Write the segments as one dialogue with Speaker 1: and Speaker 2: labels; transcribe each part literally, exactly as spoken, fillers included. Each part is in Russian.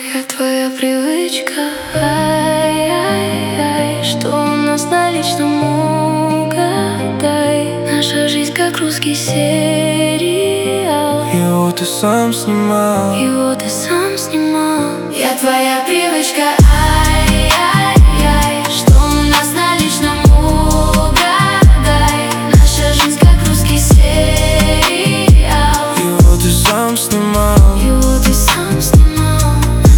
Speaker 1: Я твоя привычка, ай-яй-яй, что у нас на личном угадай. Наша жизнь как русский сериал.
Speaker 2: Его ты сам снимал.
Speaker 1: Его ты сам снимал. Я твоя привычка, ай-яй-яй, что у нас на личном угадай. Наша жизнь как русский сериал.
Speaker 2: Его ты сам снимал.
Speaker 1: Его ты сам снимал.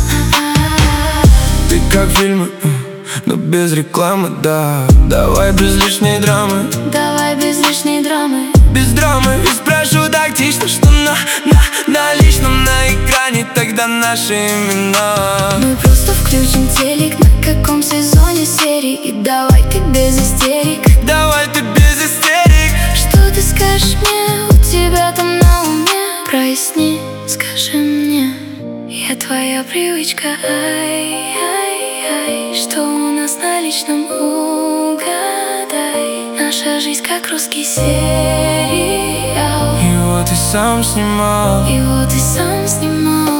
Speaker 2: Ты как фильмы, но без рекламы, да. Давай без лишней драмы.
Speaker 1: Давай без лишней драмы.
Speaker 2: Без драмы. И спрошу тактично, что на, на, на личном, на экране тогда наши имена.
Speaker 1: Мы просто включим телек, на каком сезоне серии. И давай ты без истерик.
Speaker 2: Давай ты без истерик.
Speaker 1: Что ты скажешь мне, у тебя там на уме? Проясни, скажи мне. Я твоя привычка, ай-яй-яй, что у нас на личном угадай. Наша жизнь как русский сериал.
Speaker 2: Его ты сам снимал.
Speaker 1: Его ты сам снимал.